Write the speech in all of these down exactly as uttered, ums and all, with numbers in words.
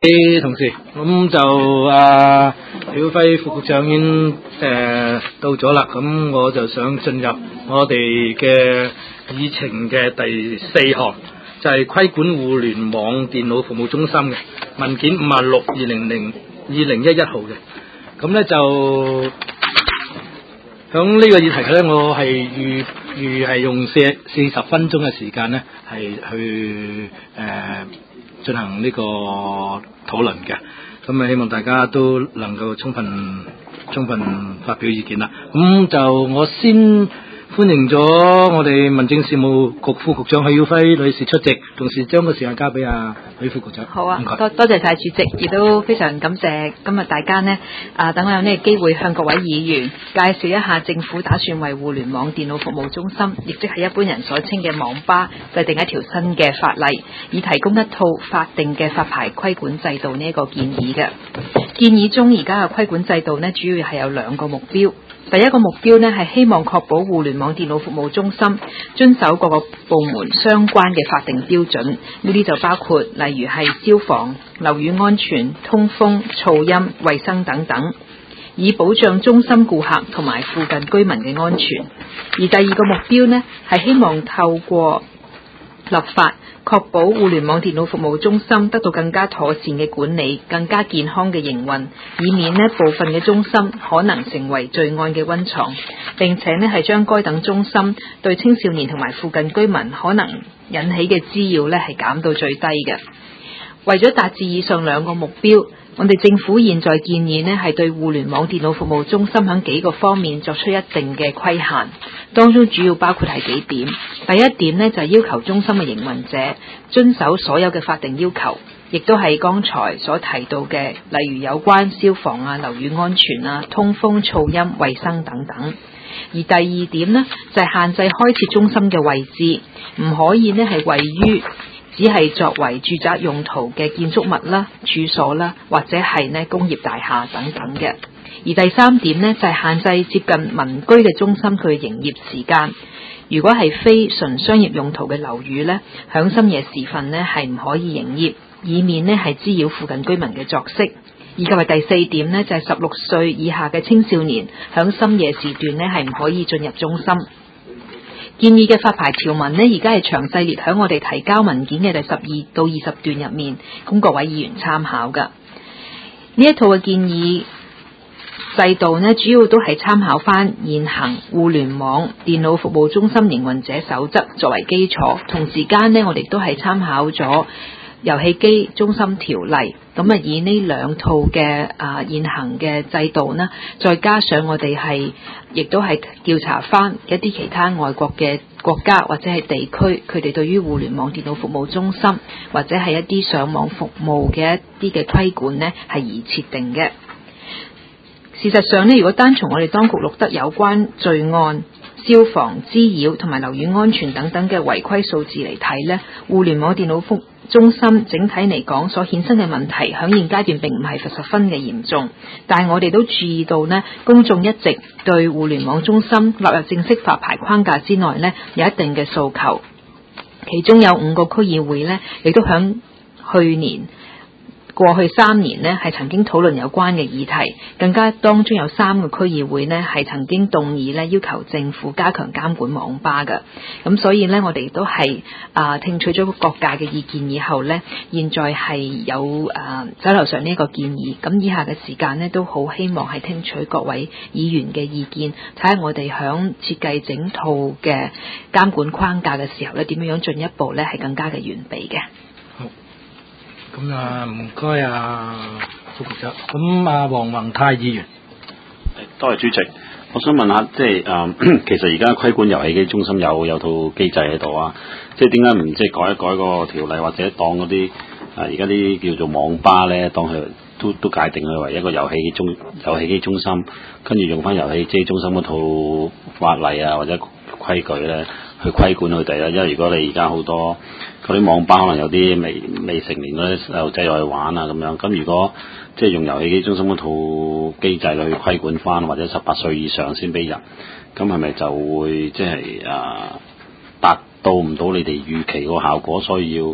啲同事，咁就啊曉輝副局長已經誒、呃、到咗啦，咁我就想進入我哋嘅議程嘅第四項，就係、是、規管互聯網電腦服務中心嘅文件五啊六二零零二零一一號嘅，咁咧就響呢個議題咧，我係預預係用四四十分鐘嘅時間咧，係去誒。呃進行呢個討論嘅，咁啊希望大家都能夠充分充分發表意見啦。咁就我先歡迎咗我哋民政事務局副局長許曉輝女士出席，同時將個時間交俾阿許副局長。 好啊，多多謝晒主席，亦都非常感謝今日大家呢啊，等我有呢個機會向各位議員介紹一下政府打算為互聯網電腦服務中心，亦即係一般人所稱嘅網吧，制定一條新嘅法例，以提供一套法定嘅發牌規管制度呢一個建議嘅。建議中而家嘅規管制度呢，主要係有兩個目標。第一個目標呢，係希望確保互聯網電腦服務中心遵守各個部門相關嘅法定標準，呢啲就包括例如係消防、樓宇安全、通風、噪音、衛生等等，以保障中心顧客同埋附近居民嘅安全。而第二個目標呢，係希望透過立法確保互聯網電腦服務中心得到更加妥善嘅管理，更加健康嘅營運，以免呢部分嘅中心可能成為罪案嘅溫床，並且呢係將該等中心對青少年同埋附近居民可能引起嘅滋擾呢係減到最低嘅。為咗達至以上兩個目標，我哋政府現在建議呢係對互聯網電腦服務中心喺幾個方面作出一定嘅規限，當中主要包括係幾點。第一點呢，就係要求中心嘅營運者遵守所有嘅法定要求，亦都係剛才所提到嘅，例如有關消防啊、樓宇安全啊、通風、噪音、衛生等等。而第二點呢，就係限制開設中心嘅位置，唔可以呢係位於只係作為住宅用途嘅建築物啦、處所啦，或者係呢工業大廈等等嘅。而第三點呢，就係限制接近民居嘅中心佢嘅營業時間。如果係非純商業用途嘅樓宇呢，響深夜時分呢係唔可以營業，以免呢係滋擾附近居民嘅作息。以及係第四點呢，就係十六歲以下嘅青少年響深夜時段呢係唔可以進入中心。建議嘅發牌條文呢，而家係詳細列喺我哋提交文件嘅第十二到二十段入面，供各位議員參考噶。呢一套嘅建議制度呢，主要都係參考翻現行互聯網電腦服務中心營運者守則作為基礎，同時間呢，我哋都係參考咗遊戲機中心條例，咁啊以呢兩套嘅啊現行嘅制度呢，再加上我哋係亦都係調查翻一啲其他外國嘅國家或者係地區，佢哋對於互聯網電腦服務中心或者係一啲上網服務嘅一啲嘅規管呢，係而設定嘅。事實上呢，如果單從我哋當局錄得有關罪案、消防、滋擾同埋樓宇安全等等嘅違規數字嚟睇呢，互聯網電腦服中心整體嚟講所衍生嘅問題，響現階段並唔係十分嘅嚴重。但係我哋都注意到呢，公眾一直對互聯網中心納入正式發牌框架之內呢，有一定嘅訴求。其中有五個區議會呢，亦都響去年過去三年呢係曾經討論有關嘅議題，更加當中有三個區議會呢係曾經動議呢要求政府加強監管網吧嘅。咁所以呢，我哋都係啊聽取咗各界嘅意見以後呢，現在係有啊手頭上呢個建議。咁以下嘅時間呢，都好希望係聽取各位議員嘅意見，睇下我哋響設計整套嘅監管框架嘅時候呢，點樣樣進一步呢係更加嘅完備嘅。 咁啊，唔該啊，副局長。咁啊，黃宏泰議員， 多謝主席。我想問下，即係誒、呃，其實而家規管遊戲機中心有有套機制喺度啊，即係點解唔即係改一改個條例，或者當嗰啲誒而家啲叫做網吧咧，當佢都都界定佢為一個遊戲機中遊戲機中心，跟住用翻遊戲機中心嗰套法例啊或者規矩咧去規管佢哋啦。因為如果你而家好多嗰啲網吧可能有啲未未成年嗰啲細路仔入去玩啊咁樣，咁如果即係用遊戲機中心嗰套機制去規管翻，或者十八歲以上先俾入，咁係咪就會即係啊達到唔到你哋預期個效果，所以要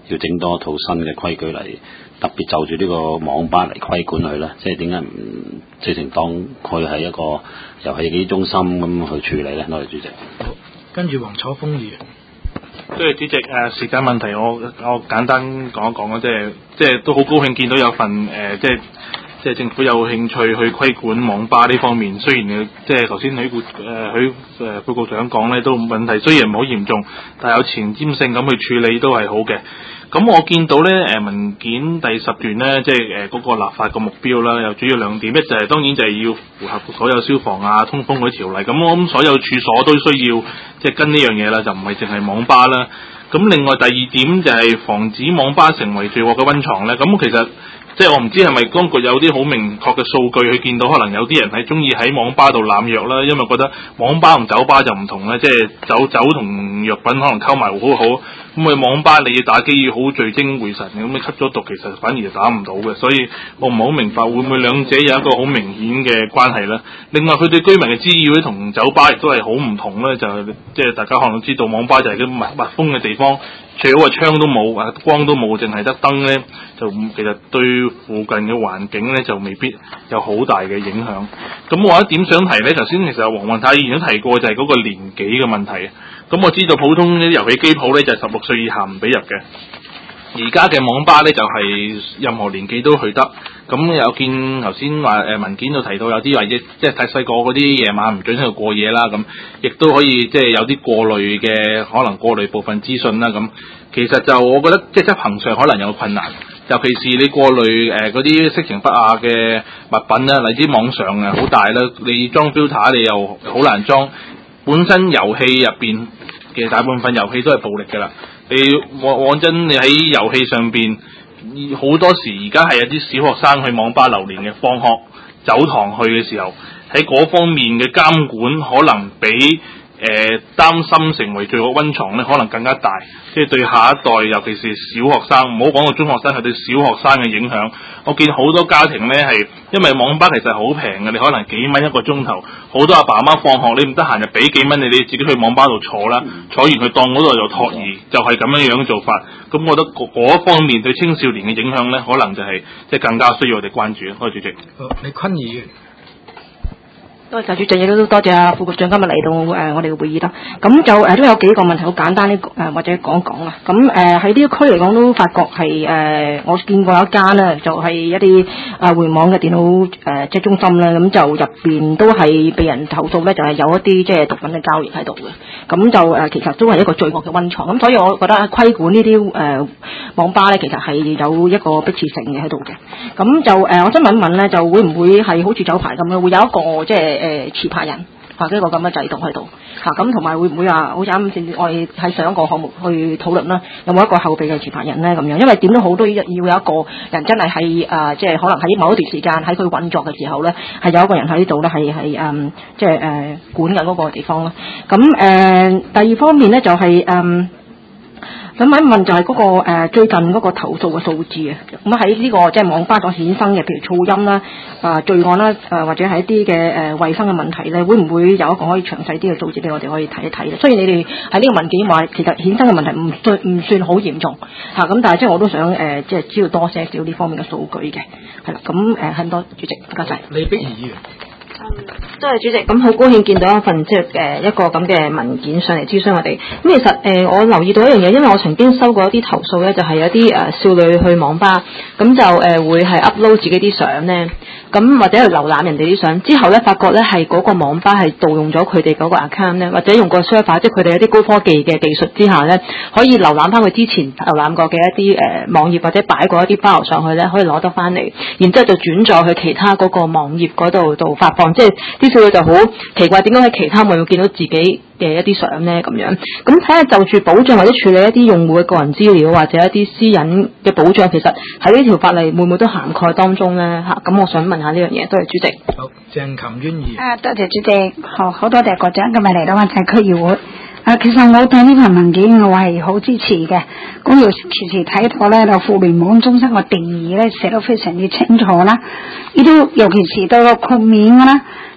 要整多一套新嘅規矩嚟，特別就住呢個網吧嚟規管佢咧？即係點解唔直情當佢係一個遊戲機中心咁去處理咧？多謝主席。 好，跟住黃楚鋒議員。 即係主席誒、呃、時間問題，我我簡單講一講啦，即係即係都好高興見到有份誒、呃、即係即係政府有興趣去規管網吧呢方面。雖然即係頭先許副誒許誒副局長講咧，都問題雖然唔好嚴重，但係有前瞻性咁去處理都係好嘅。咁我見到咧誒文件第十段咧，即係誒嗰個立法個目標啦，有主要兩點，一就係、是、當然就係要符合所有消防啊、通風嗰啲條例。咁我諗所有處所都需要即係跟呢樣嘢啦，就唔係淨係網吧啦。咁另外第二點就係防止網吧成為罪惡嘅溫床咧。咁其實即係我唔知係咪當局有啲好明確嘅數據去見到，可能有啲人係中意喺網吧度濫藥啦，因為覺得網吧同酒吧就唔同咧，即係酒酒同藥品可能溝埋好好。咁啊，網吧你要打機要好聚精會神，咁你吸咗毒其實反而就打唔到嘅，所以我唔係好明白會唔會兩者有一個好明顯嘅關係咧。另外佢對居民嘅滋擾咧，同酒吧亦都係好唔同咧，就係即係大家可能知道網吧就係啲密密封嘅地方，最好個窗都冇，啊光都冇，淨係得燈咧，就其實對附近嘅環境咧就未必有好大嘅影響。咁我有一點想提咧，頭先其實黃宏泰議員都提過，就係嗰個年紀嘅問題。咁我知道普通啲遊戲機鋪咧就係十六歲以下唔俾入嘅，而家嘅網吧咧就係、是、任何年紀都去得。咁有見頭先話誒文件度提到有啲話即係太細個嗰啲夜晚唔準喺度過夜啦，咁亦都可以即係有啲過濾嘅，可能過濾部分資訊啦。咁其實就我覺得即係執行上可能有困難，尤其是你過濾誒嗰啲色情不雅嘅物品啦，例如網上啊好大啦，你裝 filter 你又好難裝。本身遊戲入邊嘅大部分遊戲都係暴力㗎啦，你往往真你喺遊戲上邊好多時而家係有啲小學生去網吧流連嘅，放學走堂去嘅時候，喺嗰方面嘅監管可能比誒、呃、擔心成為罪惡溫床咧，可能更加大。即係對下一代，尤其是小學生，唔好講到中學生，係對小學生嘅影響。我見好多家庭咧係因為網吧其實好平嘅，你可能幾蚊一個鐘頭，好多阿爸阿媽放學你唔得閒就俾幾蚊你，你自己去網吧度坐啦，坐完去當嗰度就托兒，就係、是、咁樣樣嘅做法。咁我覺得嗰方面對青少年嘅影響咧，可能就係即係更加需要我哋關注。多謝主席。 好，李坤議員。 多謝主席，亦都多謝啊副局長今日嚟到誒、呃、我哋嘅會議啦。咁就誒、呃、都有幾個問題好簡單呢誒、呃、或者講講啦。咁誒喺呢個區嚟講都發覺係誒、呃、我見過有一間咧，就係、是、一啲啊互聯網嘅電腦誒、呃、即係中心咧，咁就入邊都係被人投訴咧，就係、是、有一啲即係毒品嘅交易喺度嘅。咁就誒、呃、其實都係一個罪惡嘅溫床。咁所以我覺得規管呢啲誒網吧咧，其實係有一個迫切性嘅喺度嘅。咁就誒、呃、我想問一問咧，就會唔會係好似酒牌咁樣，會有一個即係誒持牌人或者一個咁嘅制度喺度嚇？咁同埋會唔會話好似啱先我哋喺上一個項目去討論啦，有冇一個後備嘅持牌人咧咁樣？因為點都好都要有一個人真係喺誒，即係可能喺某一段時間喺佢運作嘅時候咧，係有一個人喺度咧，係係誒即係誒管緊嗰個地方啦。咁誒、呃、第二方面咧就係、是、誒。呃咁問一問就係嗰、那個、呃、最近嗰個投訴嘅數字啊，咁喺呢個即係網吧所衍生嘅，譬如噪音啦、啊、呃、罪案啦、誒、呃、或者係一啲嘅誒衞生嘅問題咧，會唔會有一個可以詳細啲嘅數字俾我哋可以睇一睇咧？雖然你哋喺呢個文件話其實衍生嘅問題唔算唔算好嚴重嚇，咁、啊、但係即係我都想誒、呃、即係知道多些少呢方面嘅數據嘅，係啦，咁誒很多主席，唔該晒。 李碧儀議員。 多謝主席，咁好高興見到一份即係誒一個咁嘅文件上嚟諮詢我哋。咁其實誒、呃、我留意到一樣嘢，因為我曾經收過一啲投訴咧，就係、是、有啲誒、呃、少女去網吧，咁就誒、呃、會係 upload 自己啲相咧，咁或者係瀏覽人哋啲相，之後咧發覺咧係嗰個網吧係盜用咗佢哋嗰個 account 咧，或者用個 server， 即係佢哋一啲高科技嘅技術之下咧，可以瀏覽翻佢之前瀏覽過嘅一啲誒、呃、網頁或者擺過一啲 file 上去咧，可以攞得翻嚟，然之後就轉載去其他嗰個網頁嗰度度發放，即係。啲少女就好奇怪，點解喺其他網頁見到自己嘅一啲相咧咁樣？咁睇下就住保障或者處理一啲用戶嘅個人資料或者一啲私隱嘅保障，其實喺呢條法例會唔會都涵蓋當中咧？嚇，咁我想問下呢樣嘢。多謝主席。 好，鄭琴淵議員。 啊，多謝主席，好好多謝局長今日嚟到灣仔區議會。啊，其實我對呢份文件我係好支持嘅。咁尤其是睇到咧，就互聯網中心嘅定義咧寫得非常之清楚啦。呢啲尤其是對個豁免嘅啦。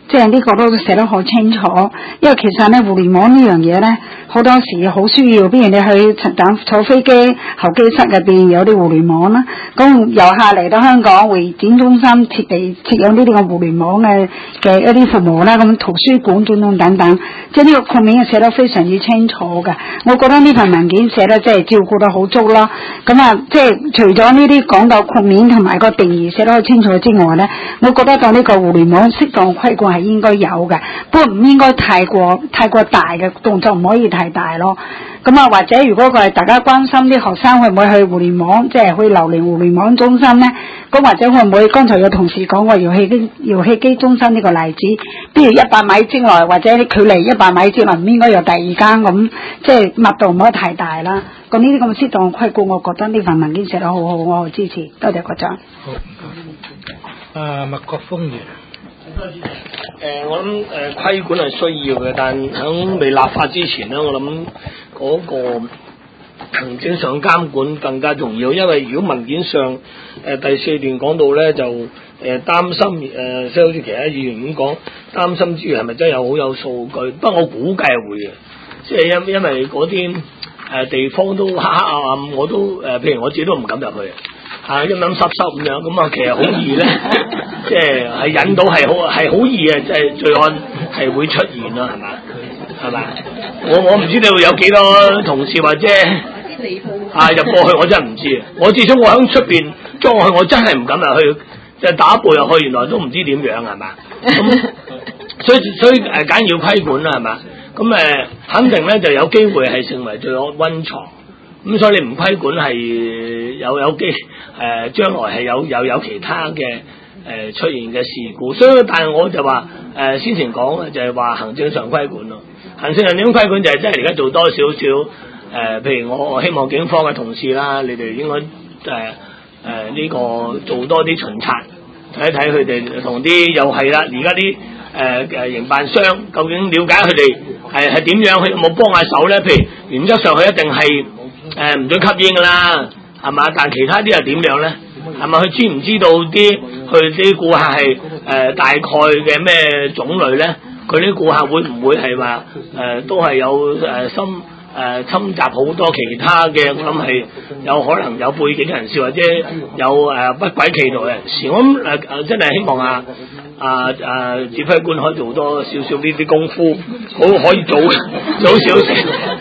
即係呢個都寫得好清楚。因為其實咧互聯網呢樣嘢咧，好多時好需要，比如你去等坐飛機候機室入邊有啲互聯網啦，咁遊客嚟到香港會展中心設備設有呢啲嘅互聯網嘅嘅一啲服務啦，咁圖書館等等等等，即係呢個豁免寫得非常之清楚嘅。我覺得呢份文件寫得即係照顧得好足啦。咁啊，即係除咗呢啲講到豁免同埋個定義寫得好清楚之外咧，我覺得對呢個互聯網適當規管係應該有嘅，不過唔應該太過太過大嘅動作，唔可以太大咯。咁啊，或者如果佢係大家關心啲學生會唔會去互聯網，即係去流連互聯網中心咧？咁或者會唔會剛才有同事講過遊戲機遊戲機中心呢個例子，比如一百米之內或者啲距離一百米之內唔應該有第二間咁，即係密度唔可以太大啦。咁呢啲咁適當規管，我覺得呢份文件寫得好好，我好支持。多謝局長。 好，啊麥國鋒議員。 誒、呃，我諗誒、呃、規管係需要嘅，但喺未立法之前咧，我諗嗰個行政上監管更加重要，因為如果文件上誒、呃、第四段講到咧，就誒、呃、擔心誒，即係好似其他議員咁講，擔心之餘係咪真係有好有數據？不過我估計係會嘅，即係因因為嗰啲誒地方都黑黑暗暗，我都誒、呃，譬如我自己都唔敢入去。啊，陰陰濕濕咁樣，咁啊其實好易咧，即係係引到係好係好易啊，即係罪案係會出現咯，係嘛係嘛？我我唔知道有幾多同事或者啊入過去，我真係唔知啊！我至少我喺出邊裝去，我真係唔敢入去，即係打一步入去，原來都唔知點樣係嘛？咁所以所以誒，梗要規管啦，係嘛？咁誒，肯定咧就有機會係成為罪案溫床。咁所以你唔規管係有有機誒，將來係有有有其他嘅誒、呃、出現嘅事故，所以但係我就話誒、呃、先前講嘅就係話行政上規管咯，行政上點規管就係真係而家做多少少誒，譬如我我希望警方嘅同事啦，你哋應該誒誒呢個做多啲巡查，睇一睇佢哋同啲又係啦，而家啲誒誒營辦商究竟了解佢哋係係點樣，佢有冇幫下手咧？譬如原則上佢一定係。誒唔准吸煙噶啦，係嘛？但其他啲又點樣咧？係咪佢知唔知道啲佢啲顧客係誒、呃、大概嘅咩種類咧？佢啲顧客會唔會係話誒都係有誒、呃、侵誒、呃、侵襲好多其他嘅？我諗係有可能有背景人士或者有誒、呃、不軌企圖嘅人士。我諗誒誒真係希望啊啊啊指揮官可以做多少少呢啲功夫，好可以早早少少。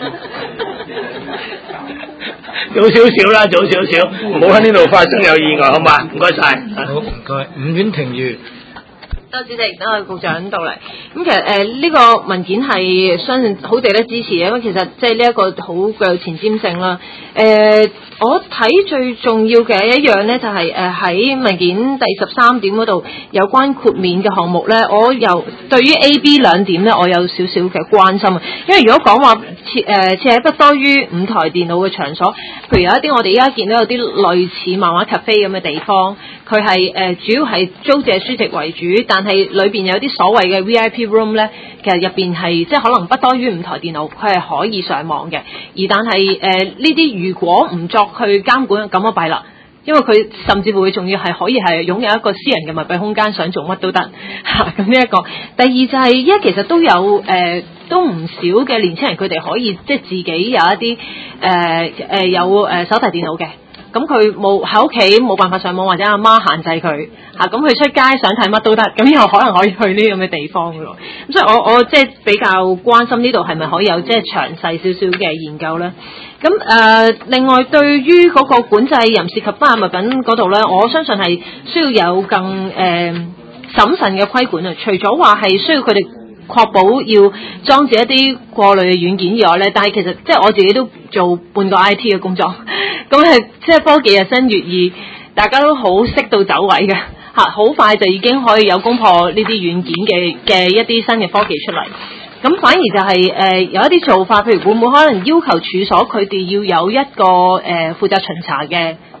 早少少啦，早少少，唔好喺呢度發生有意外，好嘛？唔該晒。 好，唔該。伍婉婷議員。 多謝主席，等我局長到嚟。咁其實誒呢、呃這個文件係相信好值得支持嘅，因為其實即係呢一個好具有前瞻性啦。誒、呃，我睇最重要嘅一樣咧，就係誒喺文件第十三點嗰度有關豁免嘅項目咧，我又對於 A、B 兩點咧，我有少少嘅關心啊。因為如果講話設誒設喺不多於五台電腦嘅場所，譬如有一啲我哋而家見到有啲類似漫畫 cafe 咁嘅地方，佢係誒主要係租借書籍為主，但係裏邊有啲所謂嘅 V I P room 咧，其實入邊係即係可能不多於五台電腦，佢係可以上網嘅。而但係誒呢啲如果唔作去監管，咁就弊啦。因為佢甚至乎會仲要係可以係擁有一個私人嘅密閉空間，想做乜都得嚇。咁呢一個，第二就係依家其實都有誒、呃、都唔少嘅年輕人，佢哋可以即係自己有一啲誒誒有誒手提電腦嘅。咁佢冇喺屋企冇辦法上網，或者阿媽限制佢嚇，咁、啊、佢出街想睇乜都得，咁又可能可以去呢啲咁嘅地方嘅咯。咁所以我我即係比較關心呢度係咪可以有即係詳細少少嘅研究咧？咁誒、呃，另外對於嗰個管制人士及不雅物品嗰度咧，我相信係需要有更誒、呃、審慎嘅規管啊。除咗話係需要佢哋確保要裝置一啲過濾嘅軟件以外咧，但係其實即係我自己都做半個 I T 嘅工作，咁係即係科技日新月異，大家都好識到走位嘅嚇，好快就已經可以有攻破呢啲軟件嘅嘅一啲新嘅科技出嚟。咁反而就係、是、誒、呃、有一啲做法，譬如會唔會可能要求處所佢哋要有一個誒、呃、負責巡查嘅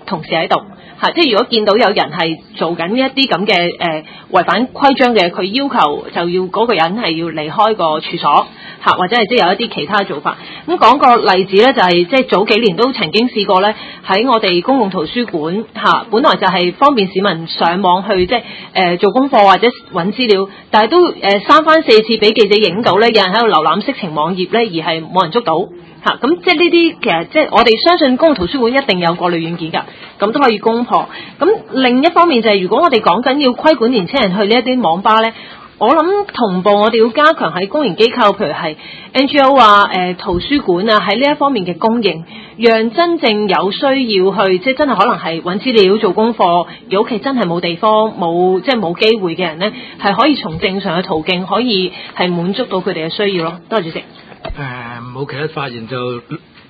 同事喺度嚇，即係如果見到有人係做緊一啲咁嘅誒違反規章嘅，佢要求就要嗰個人係要離開個處所嚇，或者係即係有一啲其他做法。咁講個例子咧，就係即係早幾年都曾經試過咧，喺我哋公共圖書館嚇，本來就係方便市民上網去即係誒做功課或者揾資料，但係都誒三番四次俾記者影到咧，有人喺度瀏覽色情網頁咧，而係冇人捉到。嚇，咁即係呢啲其實即係我哋相信公共圖書館一定有過濾軟件㗎，咁都可以攻破。咁另一方面就係、是、如果我哋講緊要規管年輕人去呢一啲網吧咧，我諗同步我哋要加強喺公營機構，譬如係 N G O 啊、誒、呃、圖書館啊，喺呢一方面嘅供應，讓真正有需要去即係真係可能係揾資料做功課，而屋企真係冇地方冇即係冇機會嘅人咧，係可以從正常嘅途徑可以係滿足到佢哋嘅需要咯。多謝主席。 誒冇其他發言就誒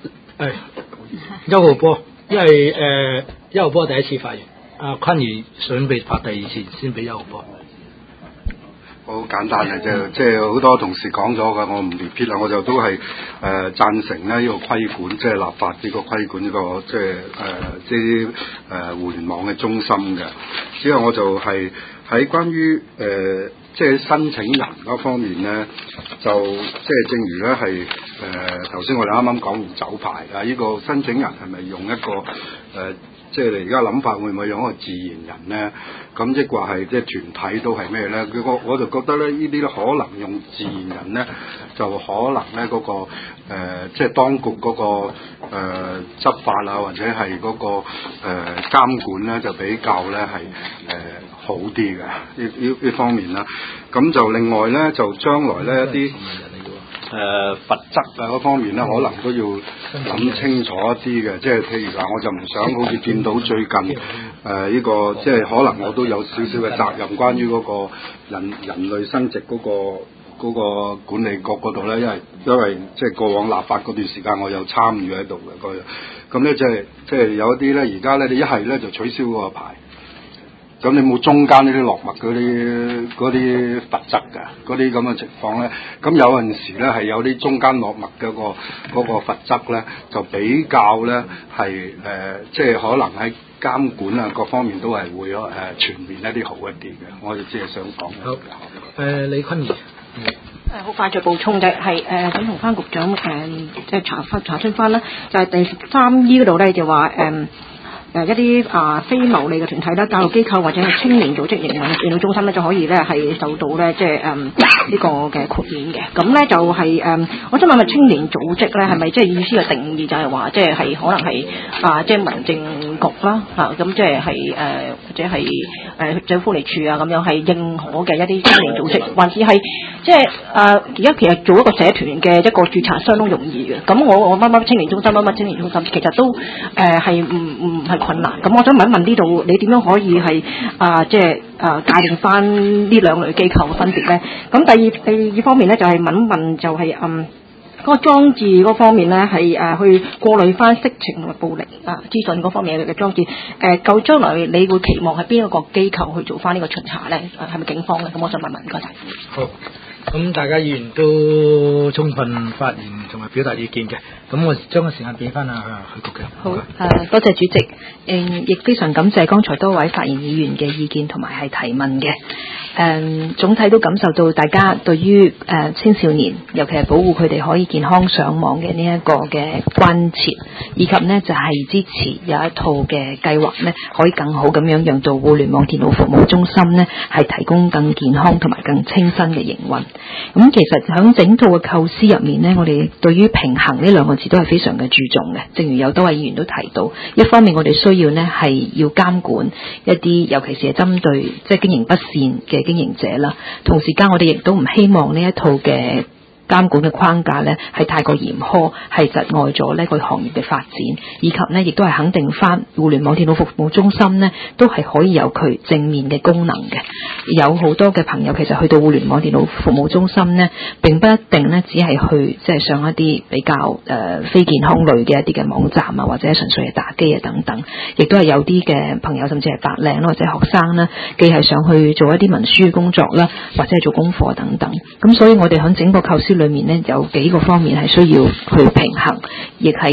邱浩波，因為誒邱浩波第一次發言，阿坤兒準備拍第二次先俾邱浩波。 好簡單嘅啫，即係好多同事講咗嘅，我唔 repeat 啦，我就都係誒、呃、贊成咧呢個規管，即係立法呢個規管呢、這個即係誒即係誒互聯網嘅中心嘅。之後我就係喺關於誒。呃即係申請人嗰方面咧，就即係正如咧係誒頭先我哋啱啱講完酒牌啊，呢、這個申請人係咪用一個誒、呃，即係你而家諗法會唔會用一個自然人咧？咁即係話係即係團體都係咩咧？佢我我就覺得咧，呢啲咧可能用自然人咧，就可能咧嗰、那個、呃、即係當局嗰、那個誒、呃、執法啊，或者係嗰、那個誒、呃、監管咧，就比較咧係誒。呃好啲嘅呢呢呢方面啦，咁就另外咧就將來咧一啲誒、呃、罰則啊嗰方面咧，可能都要諗清楚一啲嘅，即係譬如話，我就唔想好似見到最近誒呢、呃這個，即係可能我都有少少嘅責任，關於嗰個人人類生殖嗰、那個嗰、那個管理局嗰度咧，因為因為即係過往立法嗰段時間，我有參與喺度嘅嗰樣，咁咧即係即係有一啲咧，而家咧你一係咧就取消嗰個牌。咁你冇中間呢啲落墨嗰啲嗰啲罰則㗎，嗰啲咁嘅情況咧，咁有陣時咧係有啲中間落墨嘅、嗰個嗰、嗰個罰則咧，就比較咧係誒，即係可能喺監管啊各方面都係會誒、呃、全面一啲好一啲嘅。我哋只係想講。 好，誒、呃、李坤儀。嗯誒好快再補充嘅係誒咁同翻局長誒即係查翻查詢翻啦，就係、是、第十三 E 嗰度咧就話誒。嗯誒一啲啊非牟利嘅團體啦、教育機構或者係青年組織營運嘅電腦中心咧，就可以咧係受到咧即係誒呢個嘅豁免嘅。咁咧就係、是、誒、嗯，我想問問青年組織咧係咪即係意思嘅定義就係話即係係可能係啊即係民政局啦嚇，咁即係係誒或者係誒社會福利署啊咁樣係認可嘅一啲青年組織，還是係即係誒而家其實做一個社團嘅一個註冊相當容易嘅。咁我我乜乜青年中心乜乜青年中心其實都誒係唔唔係困難，咁我想問一問呢度，你點樣可以係啊，即係啊界定翻呢兩類機構嘅分別咧？咁第二第二方面咧，就係、是、問一問就係、是、嗯嗰、那個裝置嗰方面咧，係誒、啊、去過濾翻色情同埋暴力啊資訊嗰方面嘅裝置。誒、啊，究將來你會期望係邊一個機構去做翻呢個巡查咧？係、啊、咪警方咧？咁我想問問，唔該晒。 好。咁大家議員都充分發言同埋表達意見嘅，咁我將個時間俾翻啊許局長。 好，誒、呃、多謝主席，誒、嗯、亦非常感謝剛才多位發言議員嘅意見同埋係提問嘅。誒、嗯、總體都感受到大家對於誒、呃、青少年，尤其係保護佢哋可以健康上網嘅呢一個嘅關切，以及呢就係、是、支持有一套嘅計劃呢，可以更好咁樣讓到互聯網電腦服務中心呢係提供更健康同埋更清新嘅營運。咁其實喺整套嘅構思入面呢，我哋對於平衡呢兩個字都係非常嘅注重嘅。正如有多位議員都提到，一方面我哋需要呢係要監管一啲，尤其是係針對即係經營不善嘅經營者啦。同時間我哋亦都唔希望呢一套嘅監管嘅框架呢係太過嚴苛，係窒礙咗呢個行業嘅發展，以及呢亦都係肯定翻互聯網電腦服務中心呢都係可以有佢正面嘅功能嘅。有好多嘅朋友其實去到互聯網電腦服務中心呢，並不一定呢只係去即係上一啲比較誒、呃、非健康類嘅一啲嘅網站啊，或者純粹係打機啊等等，亦都係有啲嘅朋友甚至係白領或者學生啦，既係想去做一啲文書工作啦，或者係做功課等等。咁所以我哋喺整個構思裏面呢，有幾個方面係需要去平衡，亦係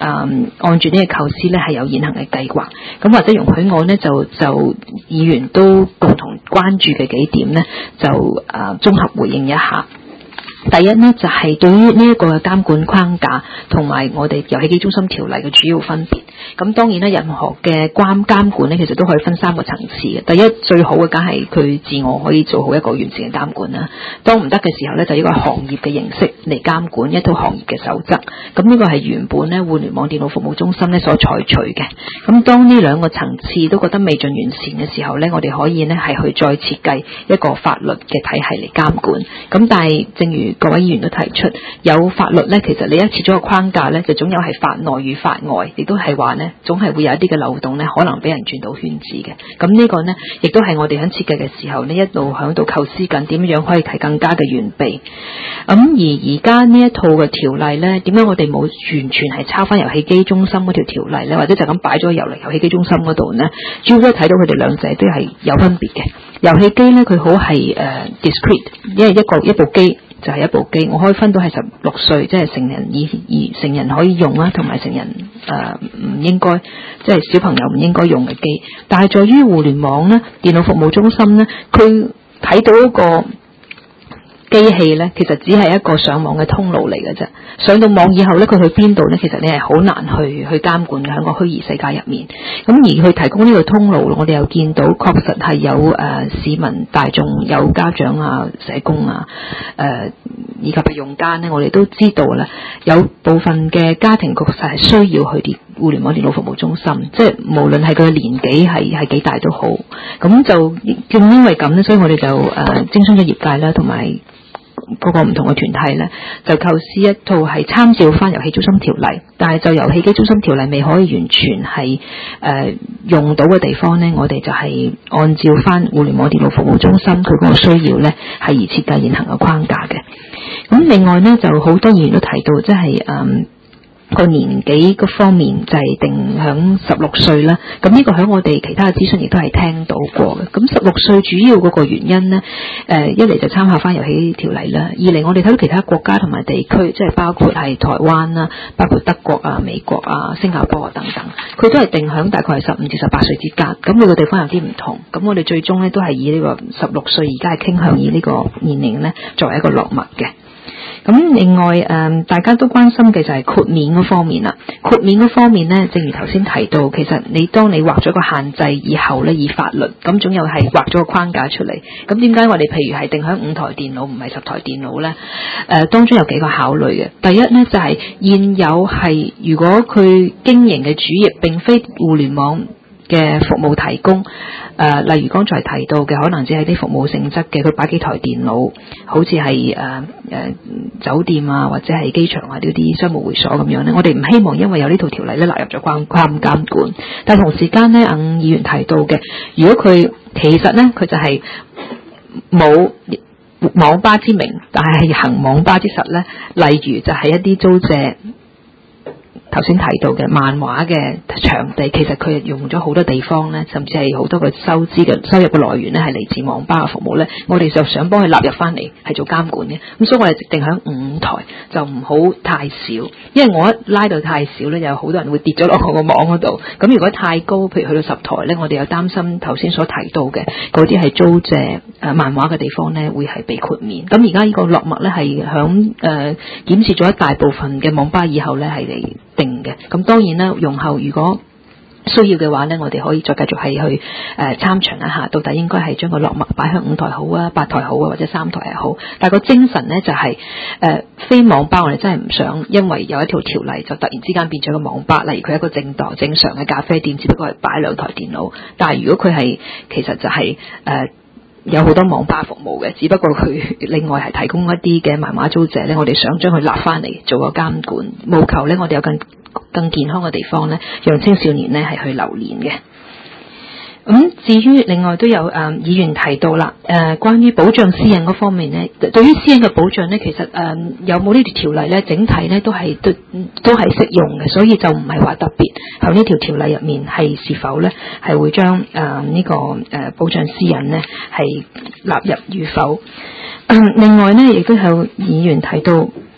嗯按住呢個構思咧係有現行嘅計劃，咁或者容許我呢，就就議員都共同關注嘅幾點呢，就誒、呃、綜合回應一下。第一呢，就係、是、對於呢一個監管框架同埋我哋遊戲機中心條例嘅主要分別。咁當然啦，任何嘅監監管呢，其實都可以分三個層次嘅。第一，最好嘅梗係佢自我可以做好一個完善嘅監管啦。當唔得嘅時候呢，就以個行業嘅形式嚟監管一套行業嘅守則。咁呢個係原本呢互聯網電腦服務中心呢所採取嘅。咁當呢兩個層次都覺得未盡完善嘅時候呢，我哋可以呢係去再設計一個法律嘅體系嚟監管。咁但係正如各位議員都提出，有法律呢，其實你一設咗個框架呢，就總有係法內與法外，亦都係話呢，總係會有一啲嘅漏洞呢，可能俾人轉到圈子嘅。咁呢個呢，亦都係我哋喺設計嘅時候呢，一路喺度構思緊點樣可以提更加嘅完備。咁而而家呢一套嘅條例呢，點解我哋冇完全係抄翻遊戲機中心嗰條條例呢？或者就咁擺咗遊嚟遊戲機中心嗰度呢？主要都係睇到佢哋兩者都係有分別嘅。遊戲機呢，佢好係誒 discrete， 因為一個一部機就係一部機，我可以分到係十六歲，即係成人以以成人可以用啦，同埋成人誒唔應該，即係小朋友唔應該用嘅機。但係在於互聯網呢，電腦服務中心呢，佢睇到一個機器呢，其實只係一個上網嘅通路嚟嘅啫。上到網以後呢，佢去邊度呢？其實你係好難去去監管嘅，喺個虛擬世界入面。咁而去提供呢個通路，我哋又見到確實係有誒、呃、市民大眾、有家長啊、社工啊、誒、呃、以及係用家呢，我哋都知道啦，有部分嘅家庭確實係需要去啲互聯網電腦服務中心，即係無論係佢嘅年紀係係幾大都好。咁就正因為咁呢，所以我哋就誒、呃、徵詢咗業界啦，同埋嗰個唔同嘅團體呢，就構思一套係參照翻遊戲中心條例，但係就遊戲機中心條例未可以完全係誒、呃、用到嘅地方呢，我哋就係按照翻互聯網電腦服務中心佢嗰個需要呢，係而設計現行嘅框架嘅。咁另外呢，就好多議員都提到，即係誒個年紀嗰方面就係定響十六歲啦。咁呢個響我哋其他嘅諮詢亦都係聽到過嘅。咁十六歲主要嗰個原因呢，誒、呃、一嚟就參考翻遊戲條例啦，二嚟我哋睇到其他國家同埋地區，即係包括係台灣啦，包括德國啊、美國啊、新加坡啊等等，佢都係定響大概係十五至十八歲之間。咁每個地方有啲唔同。咁我哋最終呢都係以呢個十六歲而家係傾向以呢個年齡呢作為一個落墨嘅。咁另外誒、呃，大家都關心嘅就係豁免嗰方面啦。豁免嗰方面呢，正如頭先提到，其實你當你劃咗個限制以後呢，以法律咁總有係劃咗個框架出嚟。咁點解我哋譬如係定響五台電腦唔係十台電腦呢？誒、呃，當中有幾個考慮嘅。第一呢，就係、是、現有係如果佢經營嘅主業並非互聯網嘅服務提供，誒、呃，例如剛才提到嘅，可能只係啲服務性質嘅，佢擺幾台電腦，好似係誒誒酒店啊，或者係機場啊呢啲商務會所咁樣咧。我哋唔希望因為有呢套條例咧納入咗關關監管，但係同時間咧，伍議員提到嘅，如果佢其實咧佢就係冇網吧之名，但係係行網吧之實咧，例如就係一啲租借頭先提到嘅漫畫嘅場地，其實佢係用咗好多地方咧，甚至係好多個收支嘅收入嘅來源咧，係嚟自網吧嘅服務咧。我哋就想幫佢納入翻嚟，係做監管嘅。咁所以我哋定響五台，就唔好太少，因為我一拉到太少咧，有好多人會跌咗落我個網嗰度。咁如果太高，譬如去到十台咧，我哋又擔心頭先所提到嘅嗰啲係租借誒漫畫嘅地方咧，會係被豁免。咁而家呢個落墨咧係響誒檢視咗一大部分嘅網吧以後咧，係嚟定嘅。咁當然啦，用後如果需要嘅話呢，我哋可以再繼續係去誒參詳一下，到底應該係將個落墨擺喺五台好啊、八台好啊，或者三台係好。但係個精神呢，就係、是、誒、呃、非網吧，我哋真係唔想因為有一條條例就突然之間變咗個網吧。例如佢係一個正當正常嘅咖啡店，只不過係擺兩台電腦。但係如果佢係其實就係、是、誒。呃有好多網吧服務嘅，只不過佢另外係提供一啲嘅漫畫租借呢，我哋想將佢立翻嚟做個監管，務求呢，我哋有更更健康嘅地方呢，讓青少年呢係去留連嘅。咁、嗯、至於另外都有誒、呃、議員提到啦，誒、呃、關於保障私隱嗰方面呢，對於私隱嘅保障呢，其實誒、呃、有冇呢條條例呢？整體呢都係都都係適用嘅，所以就唔係話特別喺呢條條例入面係是否呢係會將誒呢、呃這個誒、呃、保障私隱呢係納入與否。呃、另外呢，亦都有議員提到。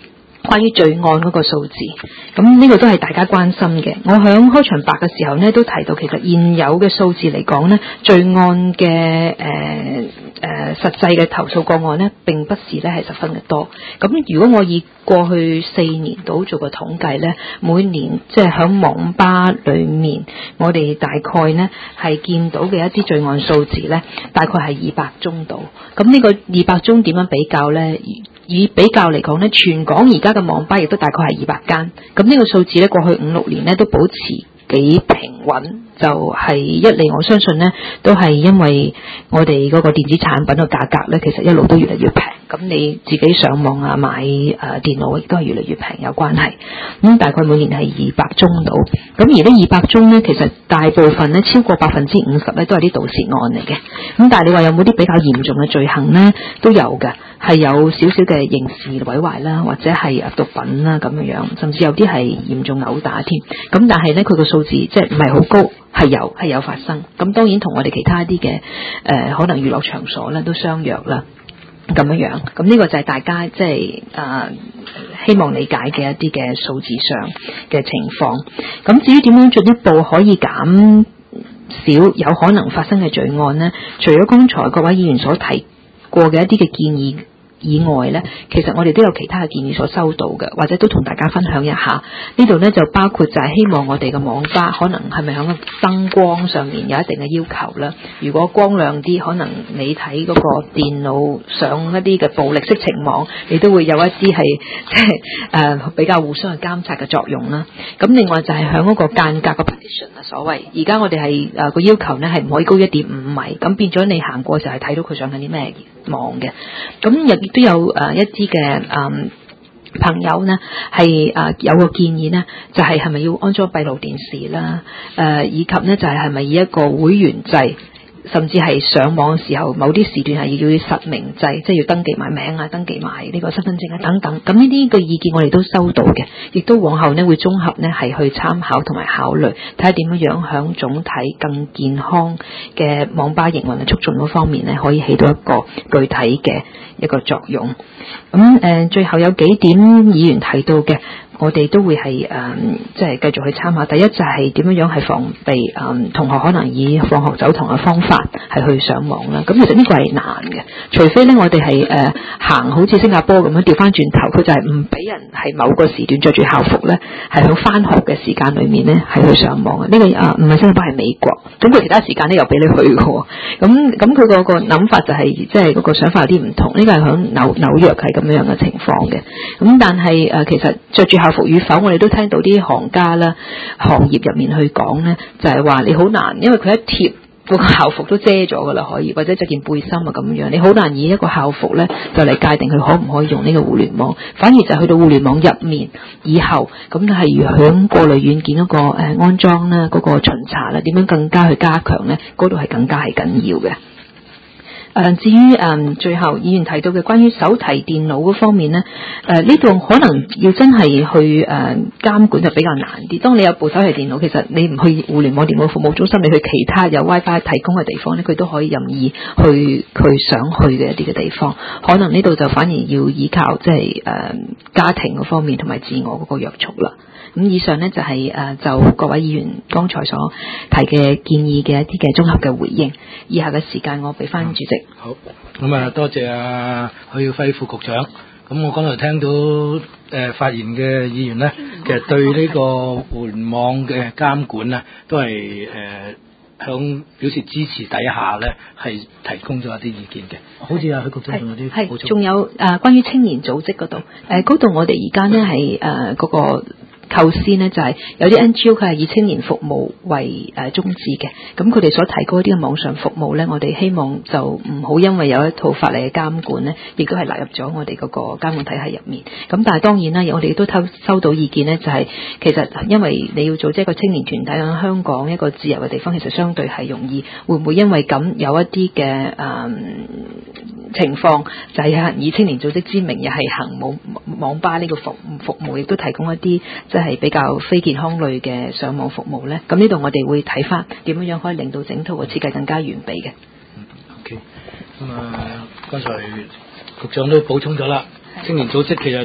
關於罪案嗰個數字，咁呢個都係大家關心嘅。我響開場白嘅時候呢，都提到其實現有嘅數字嚟講呢，罪案嘅誒誒實際嘅投訴個案呢，並不是咧係十分嘅多。咁如果我以過去四年度做個統計呢，每年即係響網吧裏面，我哋大概呢係見到嘅一啲罪案數字呢，大概係二百宗度。咁呢個二百宗點樣比較呢？以比較嚟講呢，全港而家嘅網吧亦都大概係二百間，咁呢個數字呢，過去五六年呢都保持幾平穩，就係、是、一嚟我相信呢都係因為我哋嗰個電子產品嘅價格呢，其實一路都越嚟越平，咁你自己上網啊買誒、呃、電腦亦都係越嚟越平有關係，咁大概每年係二百宗到，咁而呢二百宗呢，其實大部分呢超過百分之五十呢都係啲盜竊案嚟嘅，咁但係你話有冇啲比較嚴重嘅罪行呢？都有嘅。係有少少嘅刑事毀壞啦，或者係毒品啦咁樣樣，甚至有啲係嚴重毆打添。咁但係呢，佢個數字即係唔係好高，係有係有發生。咁當然同我哋其他啲嘅誒可能娛樂場所咧都相若啦，咁樣樣。咁呢個就係大家即係誒希望理解嘅一啲嘅數字上嘅情況。咁至於點樣進一步可以減少有可能發生嘅罪案呢？除咗剛才各位議員所提過嘅一啲嘅建議以外呢，其實我哋都有其他嘅建議所收到嘅，或者都同大家分享一下。呢度呢就包括就係希望我哋嘅網吧可能係咪喺個燈光上面有一定嘅要求啦。如果光亮啲，可能你睇嗰個電腦上一啲嘅暴力色情網，你都會有一啲係即係誒比較互相嘅監察嘅作用啦。咁另外就係喺嗰個間隔嘅 partition 啊，所謂而家我哋係誒個要求呢係唔可以高一點五米，咁變咗你行過就係睇到佢上緊啲咩網嘅。咁亦都有誒、呃、一啲嘅誒朋友呢係誒、呃、有個建議呢，就係係咪要安裝閉路電視啦？誒、呃、以及呢就係係咪以一個會員制，甚至係上網嘅時候，某啲時段係要要實名制，即係要登記埋名啊、登記埋呢個身份證啊等等。咁呢啲嘅意見我哋都收到嘅，亦都往後呢會綜合呢係去參考同埋考慮，睇下點樣樣響總體更健康嘅網吧營運嘅促進嗰方面呢，可以起到一個具體嘅一個作用。咁誒、呃，最後有幾點議員提到嘅，我哋都會係誒，即係繼續去參考。第一就係點樣樣係防備誒、嗯、同學可能以放學走堂嘅方法係去上網啦。咁其實呢個係難嘅，除非咧我哋係誒行好似新加坡咁樣調翻轉頭，佢就係唔俾人係某個時段着住校服咧，係喺翻學嘅時間裏面咧係去上網嘅。呢、這個啊唔係新加坡係美國，咁佢其他時間咧又俾你去嘅。咁咁佢嗰個諗法就係即係嗰個想法有啲唔同。呢、這個係響紐紐約係咁樣嘅情況嘅。咁但係誒、呃、其實着住校服與否，我哋都聽到啲行家啦、行業入面去講呢，就係話你好難，因為佢一貼個校服都遮咗噶啦，可以或者着件背心啊咁樣，你好難以一個校服呢就嚟界定佢可唔可以用呢個互聯網，反而就去到互聯網入面以後，咁係如響過濾軟件嗰個誒安裝啦、嗰個巡查啦，點樣更加去加強呢？嗰度係更加係緊要嘅。誒、呃，至於誒、呃、最後議員提到嘅關於手提電腦嗰方面呢，誒呢度可能要真係去誒、呃、監管就比較難啲。當你有部手提電腦，其實你唔去互聯網電腦服務中心，你去其他有 WiFi 提供嘅地方呢，佢都可以任意去佢想去嘅一啲嘅地方。可能呢度就反而要依靠即係誒家庭嗰方面同埋自我嗰個約束啦。咁以上呢，就係、是、誒、呃、就各位議員剛才所提嘅建議嘅一啲嘅綜合嘅回應。以下嘅時間我俾翻主席。 好，咁啊多謝啊許耀輝副局長。咁我剛才聽到誒、呃、發言嘅議員呢，其實對呢個互聯網嘅監管呢，都係誒響表示支持底下呢，係提供咗一啲意見嘅。好似啊許局長仲有啲補充。 係，仲有誒、呃、關於青年組織嗰度，誒嗰度我哋而家呢係誒嗰個構思呢，就係、是、有啲 N G O 佢係以青年服務為誒宗旨嘅，咁佢哋所提供一啲嘅網上服務呢，我哋希望就唔好因為有一套法例嘅監管呢，亦都係納入咗我哋嗰個監管體系入面。咁但係當然啦，我哋亦都收收到意見呢，就係、是、其實因為你要做即係一個青年團體喺香港一個自由嘅地方，其實相對係容易，會唔會因為咁有一啲嘅誒情況，就係有人以青年組織之名，又係行網網吧呢個服服務，亦都提供一啲即係比較非健康類嘅上網服務咧。咁呢度我哋會睇翻點樣樣可以令到整套嘅設計更加完備嘅。 嗯 OK，咁啊，剛才局長都補充咗啦，青年組織其實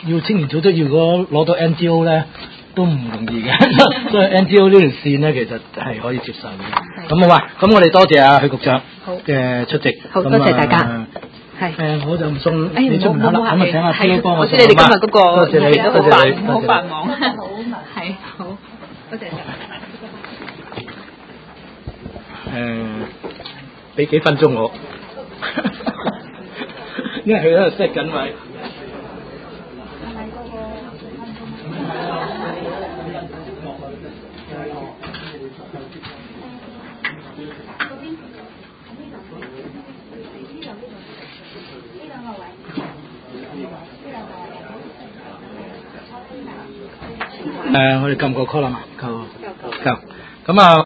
要青年組織如果攞到 N G O 咧，都唔容易嘅，所以 N G O 呢條線咧，其實係可以接受嘅。咁好啊，咁我哋多謝啊許局長嘅出席。 好，多謝大家。係。 誒，我就唔送哎你出門口啦，咁啊請阿超幫我送。 我知你哋今日嗰個多謝你，多謝你， 好多謝你。 繁忙，好係好，多謝晒。 誒，俾幾分鐘我，因為佢喺度 set 緊位。誒，我哋撳個 call 啦嘛，夠夠，咁啊。